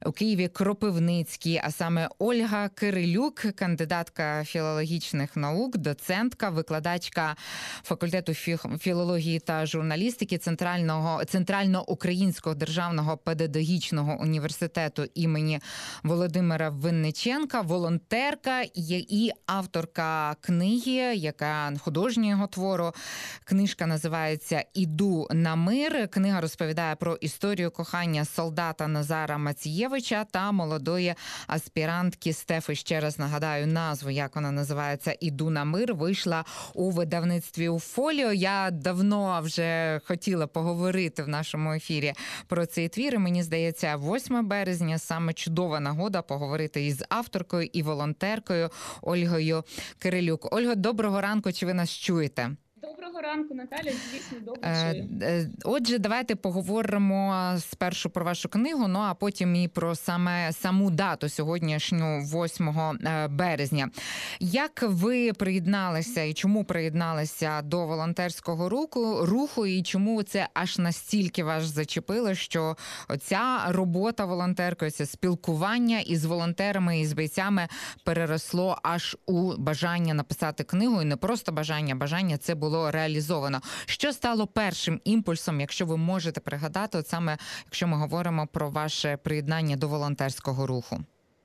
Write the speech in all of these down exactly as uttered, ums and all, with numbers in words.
у Києві Кропивницький, а саме Ольга Кирилюк, кандидатка філологічних наук, доцентка, викладачка факультету філології та журналістики Центрального Центрально-Українського державного педагогічного університету імені Володимира Винниченка, волонтерка і авторка книги, яка художнього його твору. Книжка називається «Іду на мир». Книга розповідає про історію кохання солдата Назара Мацієвича та молодої аспірантки Стефи. Ще раз нагадаю назву, як вона називається, «Іду на мир», вийшла у видавництві «Уфоліо». Я давно вже хотіла поговорити в нашому ефірі про цей твір, і мені здається, восьме березня саме чудова нагода поговорити із авторкою і волонтеркою Ольгою Кирилюк. Ольго, доброго ранку, чи ви нас чуєте? Доброго ранку, Наталя, звісно, добре чую. Отже, давайте поговоримо спершу про вашу книгу, ну а потім і про саме саму дату сьогоднішню, восьмого березня. Як ви приєдналися і чому приєдналися до волонтерського руху, руху і чому це аж настільки вас зачепило, що ця робота волонтеркою, це спілкування із волонтерами і з бійцями переросло аж у бажання написати книгу, і не просто бажання, бажання це було було реалізовано. Що стало першим імпульсом, якщо ви можете пригадати, от саме якщо ми говоримо про ваше приєднання до волонтерського руху?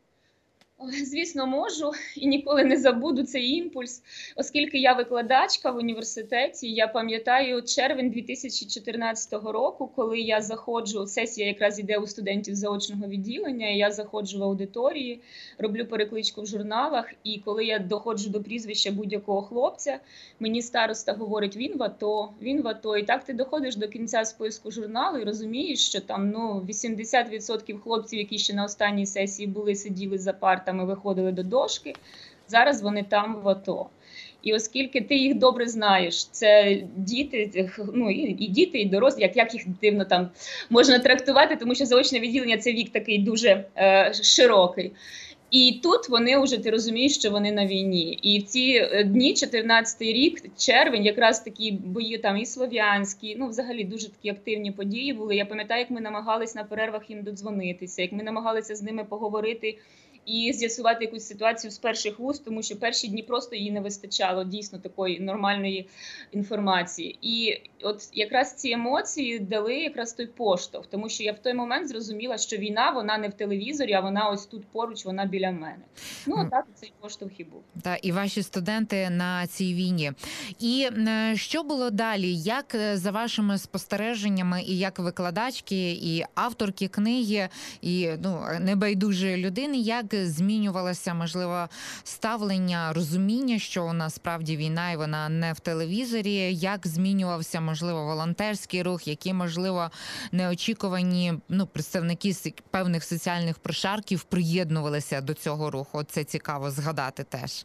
Звісно, можу і ніколи не забуду цей імпульс, оскільки я викладачка в університеті. Я пам'ятаю червень дві тисячі чотирнадцятого року, коли я заходжу, сесія якраз йде у студентів заочного відділення, і я заходжу в аудиторії, роблю перекличку в журналах, і коли я доходжу до прізвища будь-якого хлопця, мені староста говорить: він в АТО, він в АТО. І так ти доходиш до кінця списку журналу і розумієш, що там ну, вісімдесят відсотків хлопців, які ще на останній сесії були, сиділи за партами, ми виходили до дошки, зараз вони там в АТО. І оскільки ти їх добре знаєш, це діти, ну і, і діти, і дорослі, як, як їх дивно там можна трактувати, тому що заочне відділення – це вік такий дуже е, широкий. І тут вони вже, ти розумієш, що вони на війні. І в ці дні, чотирнадцятий рік, червень, якраз такі бої там і слов'янські, ну взагалі дуже такі активні події були. Я пам'ятаю, як ми намагалися на перервах їм додзвонитися, як ми намагалися з ними поговорити і з'ясувати якусь ситуацію з перших вуст, тому що перші дні просто їй не вистачало дійсно такої нормальної інформації. І от якраз ці емоції дали якраз той поштовх, тому що я в той момент зрозуміла, що війна, вона не в телевізорі, а вона ось тут поруч, вона біля мене. Ну, так цей поштовх і був. Та, і ваші студенти на цій війні. І що було далі? Як за вашими спостереженнями і як викладачки, і авторки книги, і ну, небайдужої людини, як змінювалося, можливо, ставлення, розуміння, що у нас справді війна і вона не в телевізорі, як змінювався, можливо, волонтерський рух, які, можливо, неочікувані ну, представники певних соціальних прошарків приєднувалися до цього руху? От це цікаво згадати теж.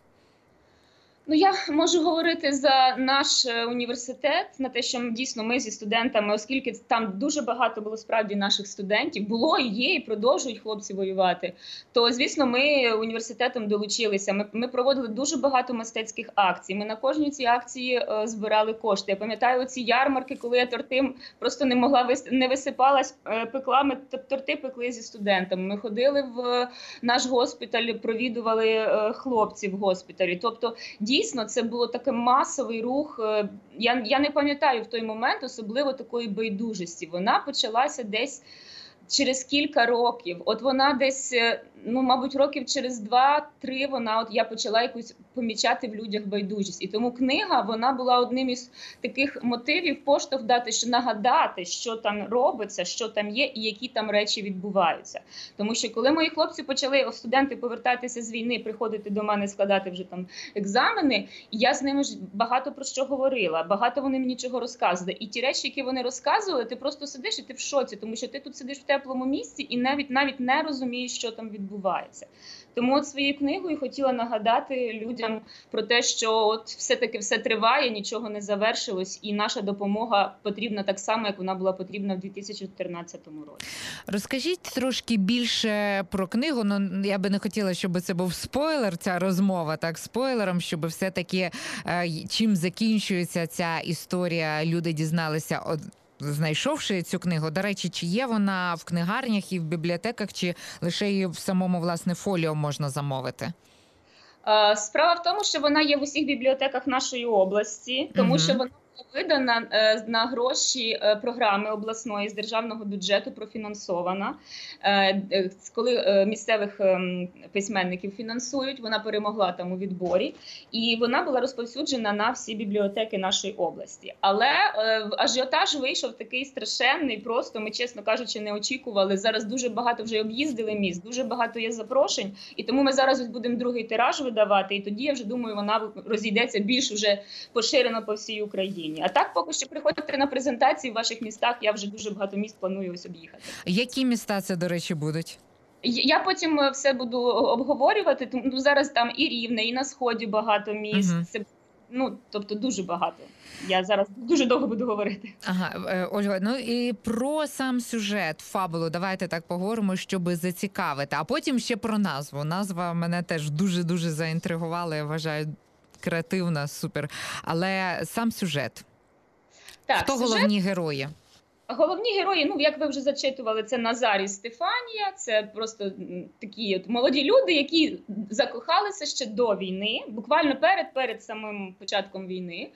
Ну, я можу говорити за наш університет, на те, що дійсно ми зі студентами, оскільки там дуже багато було справді наших студентів, було і є, і продовжують хлопці воювати, то, звісно, ми університетом долучилися. Ми, ми проводили дуже багато мистецьких акцій. Ми на кожній цій акції е, збирали кошти. Я пам'ятаю ці ярмарки, коли я торти просто не могла, вис... не висипалась, е, пекла, ми торти пекли зі студентами. Ми ходили в наш госпіталь, провідували е, хлопців в госпіталі. Тобто, дійсно, це було такий масовий рух. Я, я не пам'ятаю в той момент особливо такої байдужості. Вона почалася десь через кілька років. От вона десь, ну, мабуть, років через два-три вона, от я почала якусь помічати в людях байдужість. І тому книга, вона була одним із таких мотивів, поштовх дати, що нагадати, що там робиться, що там є і які там речі відбуваються. Тому що коли мої хлопці почали, студенти, повертатися з війни, приходити до мене, складати вже там екзамени, я з ними ж багато про що говорила, багато вони мені чого розказували. І ті речі, які вони розказували, ти просто сидиш і ти в шоці, тому що ти тут сидиш в теплому місці і навіть навіть не розумієш, що там відбувається. Тому от своєю книгою хотіла нагадати людям про те, що от все-таки все триває, нічого не завершилось, і наша допомога потрібна так само, як вона була потрібна в дві тисячі чотирнадцятому році. Розкажіть трошки більше про книгу. Ну, я би не хотіла, щоб це був спойлер, ця розмова, так, спойлером, щоб все-таки чим закінчується ця історія, люди дізналися од... знайшовши цю книгу. До речі, чи є вона в книгарнях і в бібліотеках, чи лише її в самому, власне, фоліо можна замовити? Е, Справа в тому, що вона є в усіх бібліотеках нашої області, тому Мгм. що вона була видана е, на гроші е, програми обласної з державного бюджету, профінансована. Е, е, Коли е, місцевих ем, письменників фінансують, вона перемогла там у відборі, і вона була розповсюджена на всі бібліотеки нашої області. Але е, ажіотаж вийшов такий страшенний, просто ми, чесно кажучи, не очікували. Зараз дуже багато вже об'їздили міст, дуже багато є запрошень, і тому ми зараз ось будемо другий тираж видавати, і тоді, я вже думаю, вона розійдеться більш уже поширено по всій Україні. А так, поки що приходьте на презентації в ваших містах, я вже дуже багато міст планую ось об'їхати. Які міста це, до речі, будуть? Я потім е, все буду обговорювати, тому ну, зараз там і Рівне, і на Сході багато міст. Мгм. Це, ну, тобто дуже багато. Я зараз дуже довго буду говорити. Ага, е, Ольга, ну і про сам сюжет, фабулу, давайте так поговоримо, щоб зацікавити. А потім ще про назву. Назва мене теж дуже-дуже заінтригувала, я вважаю, креативна, супер. Але сам сюжет. Так, Хто сюжет. головні герої? Головні герої, ну як ви вже зачитували, це Назар і Стефанія. Це просто м, такі от молоді люди, які закохалися ще до війни, буквально перед перед самим початком війни.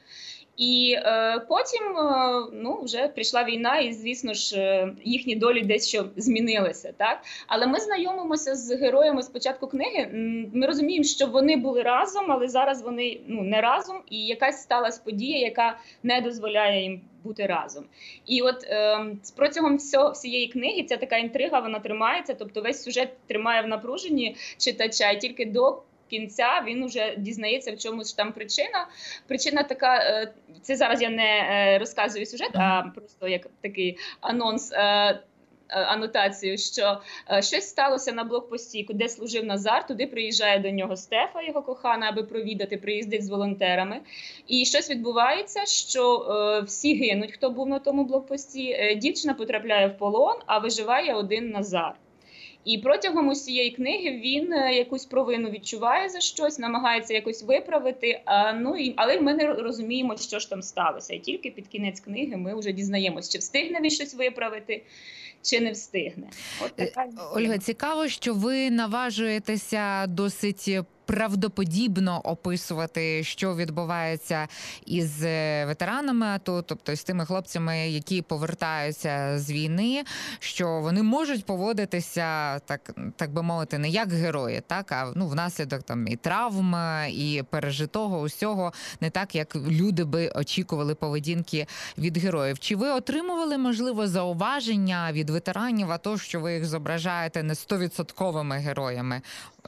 І е, потім е, ну, вже прийшла війна, і, звісно ж, е, їхні долі дещо змінилися. Так? Але ми знайомимося з героями з початку книги. М, Ми розуміємо, що вони були разом, але зараз вони ну, не разом, і якась сталася подія, яка не дозволяє їм бути разом. І от е, протягом всього, всієї книги ця така інтрига, вона тримається, тобто весь сюжет тримає в напруженні читача, і тільки до кінця він уже дізнається, в чому ж там причина. Причина така, е, це зараз я не е, розказую сюжет, а просто як такий анонс, е, анотацію, що е, щось сталося на блокпості, де служив Назар, туди приїжджає до нього Стефа, його кохана, аби провідати, приїздить з волонтерами. І щось відбувається, що е, всі гинуть, хто був на тому блокпості, е, дівчина потрапляє в полон, а виживає один Назар. І протягом усієї книги він е, якусь провину відчуває за щось, намагається якось виправити, а, ну, і, але ми не розуміємо, що ж там сталося. І тільки під кінець книги ми вже дізнаємося, чи встигне він щось виправити, чи не встигне. От така Ольга, цікаво, що ви наважуєтеся досить правдоподібно описувати, що відбувається із ветеранами АТО, тобто з тими хлопцями, які повертаються з війни, що вони можуть поводитися, так, так би мовити, не як герої, так, а ну, внаслідок там і травм, і пережитого усього, не так, як люди би очікували поведінки від героїв. Чи ви отримували, можливо, зауваження від ветеранів АТО, що ви їх зображаєте не стовідсотковими героями?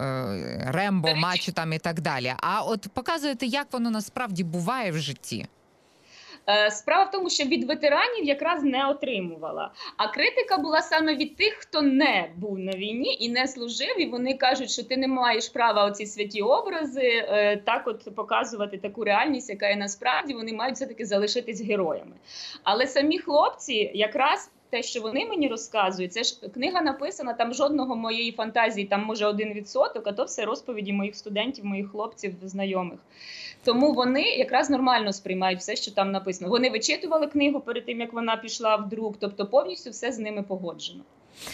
Рембо, Мачо там і так далі. А от показуєте, як воно насправді буває в житті. Справа в тому, що від ветеранів якраз не отримувала. А критика була саме від тих, хто не був на війні і не служив. І вони кажуть, що ти не маєш права оці святі образи так от показувати таку реальність, яка є насправді. Вони мають все-таки залишитись героями. Але самі хлопці якраз те, що вони мені розказують, це ж книга написана, там жодного моєї фантазії, там може один відсоток, а то все розповіді моїх студентів, моїх хлопців, знайомих. Тому вони якраз нормально сприймають все, що там написано. Вони вичитували книгу перед тим, як вона пішла в друк, тобто повністю все з ними погоджено.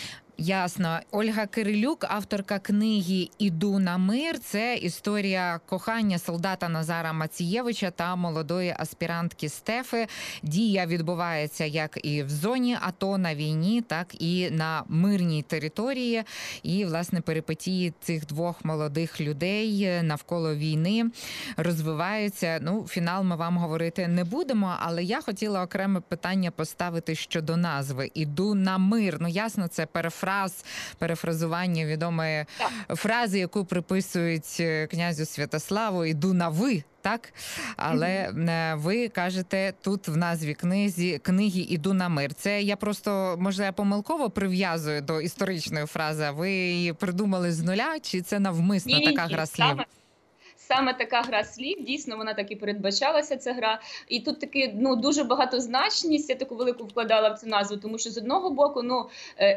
Ясно. Ольга Кирилюк, авторка книги «Іду на мир». Це історія кохання солдата Назара Мацієвича та молодої аспірантки Стефи. Дія відбувається як і в зоні АТО на війні, так і на мирній території. І, власне, перипетії цих двох молодих людей навколо війни розвиваються. Ну, фінал ми вам говорити не будемо, але я хотіла окреме питання поставити щодо назви «Іду на мир». Ну, ясно, це перефразування. Фраз, перефразування відомої так. фрази, яку приписують князю Святославу «Іду на ви», так? Але mm-hmm. ви кажете тут в назві книзі, книги «Іду на мир». Це я просто, може, я помилково прив'язую до історичної фрази, а ви її придумали з нуля, чи це навмисно Ні, така ні, гра слів? Саме. Саме така гра слів, дійсно, вона так і передбачалася, ця гра. І тут таки, ну, дуже багатозначність я таку велику вкладала в цю назву, тому що з одного боку, ну,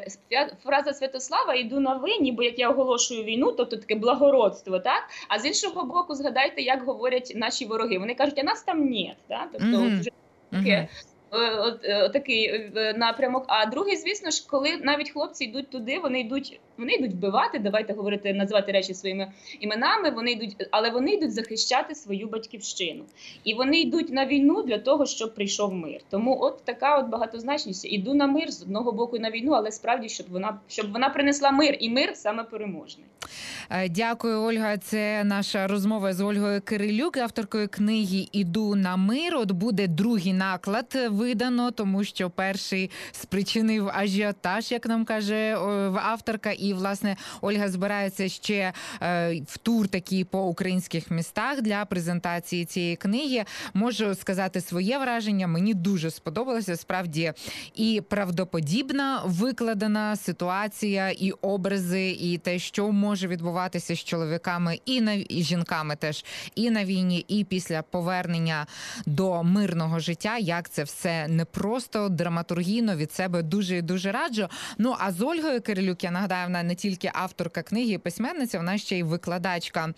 фраза Святослава «Іду на ви», ніби як я оголошую війну, тобто таке благородство, так? А з іншого боку, згадайте, як говорять наші вороги. Вони кажуть, а нас там нет, так? Тобто, mm-hmm. вже таке... от, е, такий е, напрямок. А другий, звісно ж, коли навіть хлопці йдуть туди, вони йдуть, вони йдуть вбивати, давайте говорити, називати речі своїми іменами. Вони йдуть, але вони йдуть захищати свою батьківщину, і вони йдуть на війну для того, щоб прийшов мир. Тому от така от багатозначність. Іду на мир з одного боку на війну, але справді, щоб вона щоб вона принесла мир, і мир саме переможний. Дякую, Ольга. Це наша розмова з Ольгою Кирилюк, авторкою книги «Іду на мир». От буде другий наклад видано, тому що перший спричинив ажіотаж, як нам каже авторка. І, власне, Ольга збирається ще в тур такий по українських містах для презентації цієї книги. Можу сказати своє враження. Мені дуже сподобалося. Справді і правдоподібна викладена ситуація, і образи, і те, що може відбуватися з чоловіками і на і жінками теж і на війні, і після повернення до мирного життя. Як це все непросто, драматургійно, від себе дуже і дуже раджу. Ну, а з Ольгою Кирилюк, я нагадаю, вона не тільки авторка книги і письменниця, вона ще й викладачка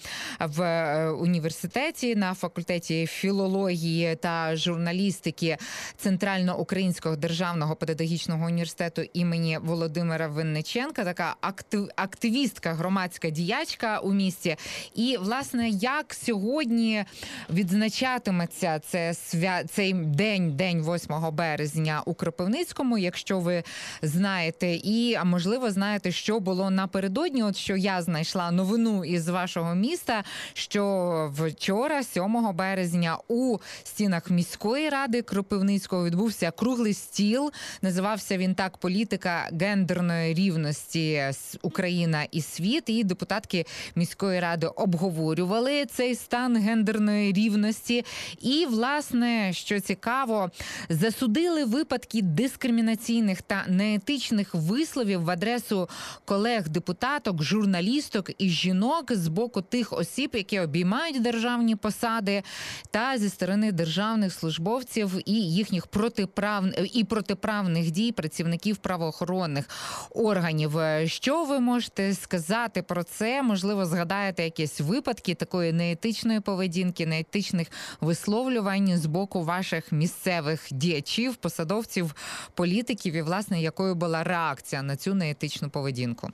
в університеті на факультеті філології та журналістики Центрально-Українського державного педагогічного університету імені Володимира Винниченка, така актив, активістка, громадська діячка у місті. І, власне, як сьогодні відзначатиметься це свя... цей день, день восьмого березня у Кропивницькому, якщо ви знаєте, і, можливо, знаєте, що було напередодні, от що я знайшла новину із вашого міста, що вчора, сьомого березня, у стінах міської ради Кропивницького відбувся круглий стіл. Називався він так «Політика гендерної рівності Україна і світ». І депутатки міської ради обговорювали цей стан гендерної рівності. І, власне, що цікаво, засудили випадки дискримінаційних та неетичних висловів в адресу колег-депутаток, журналісток і жінок з боку тих осіб, які обіймають державні посади, та зі сторони державних службовців і їхніх протиправ... і протиправних дій працівників правоохоронних органів. Що ви можете сказати про це? Можливо, згадаєте якісь випадки такої неетичної поведінки, неетичних висловлювань з боку ваших місцевих діячів, посадовців, політиків, і, власне, якою була реакція на цю неетичну поведінку?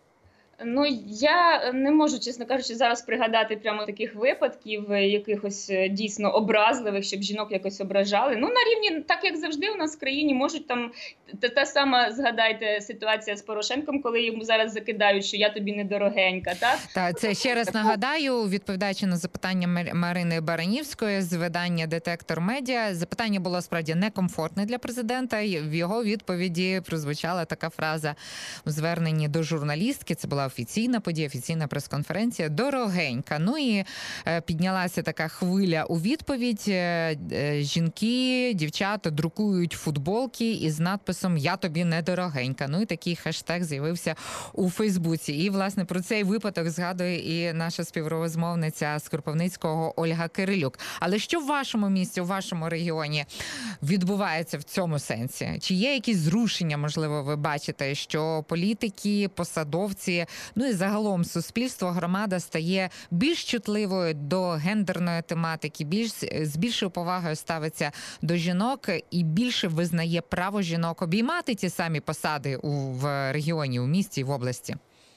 Ну, я не можу, чесно кажучи, зараз пригадати прямо таких випадків, якихось дійсно образливих, щоб жінок якось ображали. Ну, на рівні, так як завжди у нас в країні, можуть там, та, та сама, згадайте, ситуація з Порошенком, коли йому зараз закидають, що я тобі недорогенька, так? Та, це ще раз нагадаю, відповідаючи на запитання Марини Баранівської з видання «Детектор Медіа», запитання було справді некомфортне для президента, і в його відповіді прозвучала така фраза у зверненні до журналістки, це була офіційна подія, офіційна прес-конференція, дорогенька. Ну і е, піднялася така хвиля у відповідь. Е, е, жінки, дівчата друкують футболки із надписом «Я тобі не дорогенька». Ну і такий хештег з'явився у Фейсбуці. І, власне, про цей випадок згадує і наша співрозмовниця з Кропивницького Ольга Кирилюк. Але що в вашому місті, у вашому регіоні відбувається в цьому сенсі? Чи є якісь зрушення, можливо, ви бачите, що політики, посадовці, ну і загалом суспільство, громада стає більш чутливою до гендерної тематики, більш, з більшою повагою ставиться до жінок і більше визнає право жінок обіймати ті самі посади у, в регіоні, у місті і в області?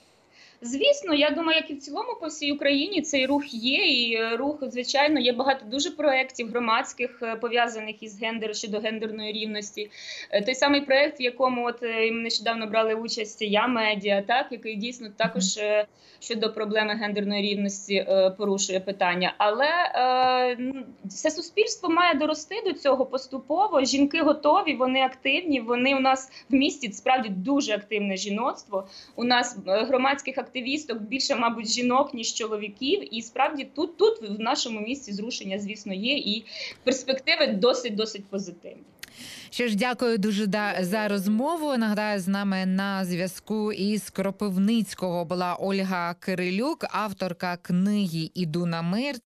Звісно, я думаю, як і в цілому по всій Україні цей рух є, і рух, звичайно, є багато дуже проєктів громадських, пов'язаних із гендером, щодо гендерної рівності. Той самий проєкт, в якому от нещодавно брали участь «Я медіа», так, який дійсно також щодо проблеми гендерної рівності порушує питання. Але е, це суспільство має дорости до цього поступово. Жінки готові, вони активні, вони у нас в місті справді дуже активне жіноцтво. У нас громадських активісток більше, мабуть, жінок, ніж чоловіків. І справді тут, тут в нашому місті зрушення, звісно, є. І перспективи досить-досить позитивні. Що ж, дякую дуже за розмову. Нагадаю, з нами на зв'язку із Кропивницького була Ольга Кирилюк, авторка книги «Іду на мир».